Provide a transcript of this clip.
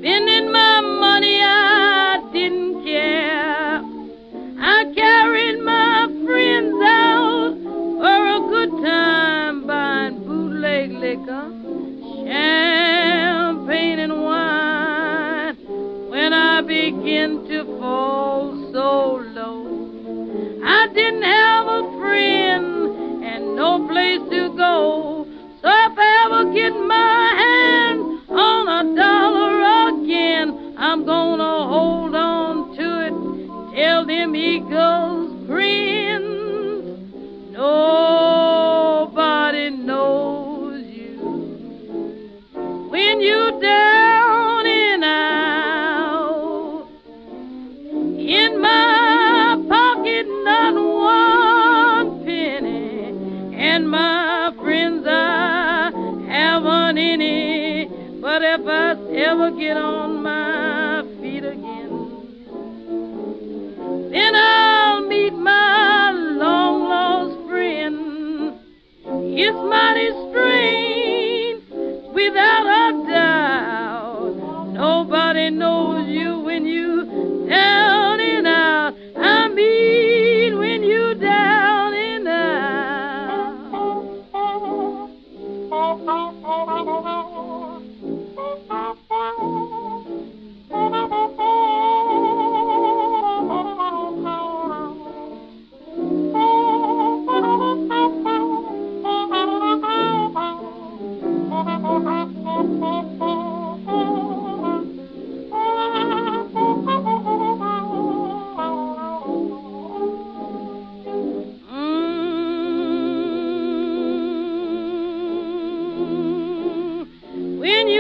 Spending my money, I didn't care. I carried my friends out for a good time, buying bootleg liquor, champagne and wine. When I began to fall so low, I didn't have a friend and no place to go. So if I ever get my hand on $1 again, I'm gonna hold on to it till them eagles grin. Nobody knows you when you're down and out. In my pocket, not one penny, and my friends, I haven't any. But if I ever get on my feet again, then I'll meet my long-lost friend. It's mighty strange, without a doubt. Nobody knows you when you down and out. I mean when you down and out. When